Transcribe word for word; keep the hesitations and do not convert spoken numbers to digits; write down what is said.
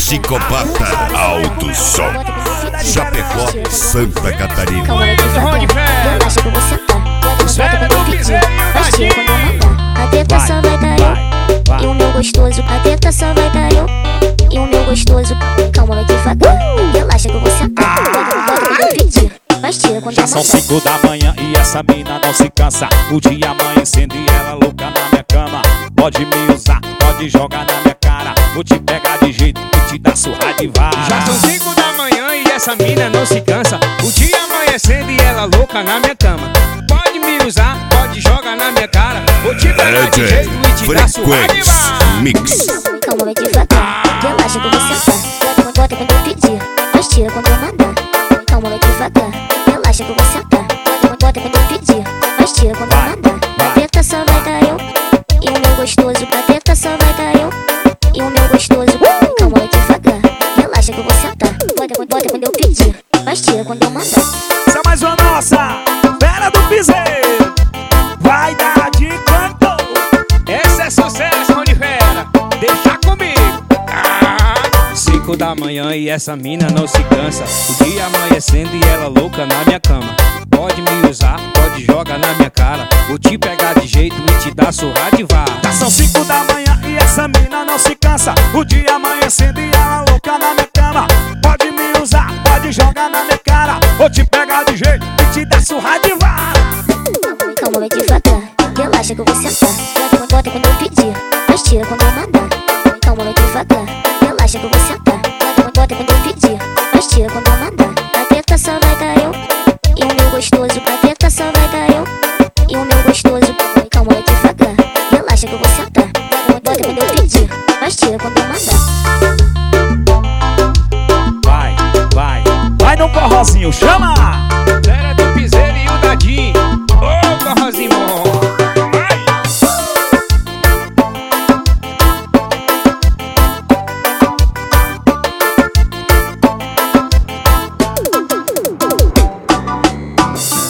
Psicopata Alto Som, Chapecó, Santa Catarina. Calma aí, devagar, relaxa que eu vou sentar. Bota quando eu pedir, mas tira quando eu mandar. A teta só vai dar eu, e o meu gostoso. A teta só vai dar eu, e o meu gostoso. Calma aí, devagar, relaxa que eu vou sentar. Bota quando eu pedir, mas tira quando eu mandar. Já são cinco da manhã e essa mina não se cansa. O dia amanhecendo e ela louca na minha cama. Pode me usar, pode jogar na minha cara. Vou te pegar de jeito e te dar surra de vara. Já são cinco da manhã e essa mina não se cansa. O dia amanhecendo e ela louca na minha cama. Pode me usar, pode jogar na minha cara. Vou te pegar de jeito e te dar surra de vara. Mix. Calma aí, devagar, relaxa que eu vou sentar. Bota quando eu pedir, mas tira quando eu mandar. Calma aí, devagar, relaxa que eu vou sentar. Bota quando eu pedir, mas tira quando eu mandar. A teta só vai dar eu, e o meu gostoso. A teta só vai dar eu, e o meu gostoso. Calma aí, devagar, relaxa que eu vou sentar. Bota, bota quando eu pedir, mas tira quando eu mandar. Essa é mais uma nossa, Fera do Piseiro. Vai dar de canto. Essa é sucesso, mão de fera. Deixa comigo. Ah. Cinco da manhã e essa mina não se cansa. O dia amanhecendo e ela louca na minha cama. Pode me usar, pode jogar na minha cara. Vou te pegar de jeito e te dar surra de vara. Já são cinco da manhã e essa mina não se cansa. O dia amanhecendo e ela louca na minha cama. Pode me usar, pode jogar na minha cara. Vou te pegar de jeito e te dar surra de vara. Calma aí, devagar, relaxa que eu vou sentar. Bota, bota quando eu pedir, mas tira quando eu mandar. Calma aí, devagar, relaxa que eu vou sentar. Bota, bota quando eu pedir, mas tira quando eu mandar. A teta só vai dar eu, e o meu gostoso. A teta só vai dar eu, e o meu gostoso. Calma aí, devagar, relaxa que eu vou sentar. Bota, bota quando eu pedir, mas tira quando eu mandar. Vai, vai, vai no forrozinho, chama.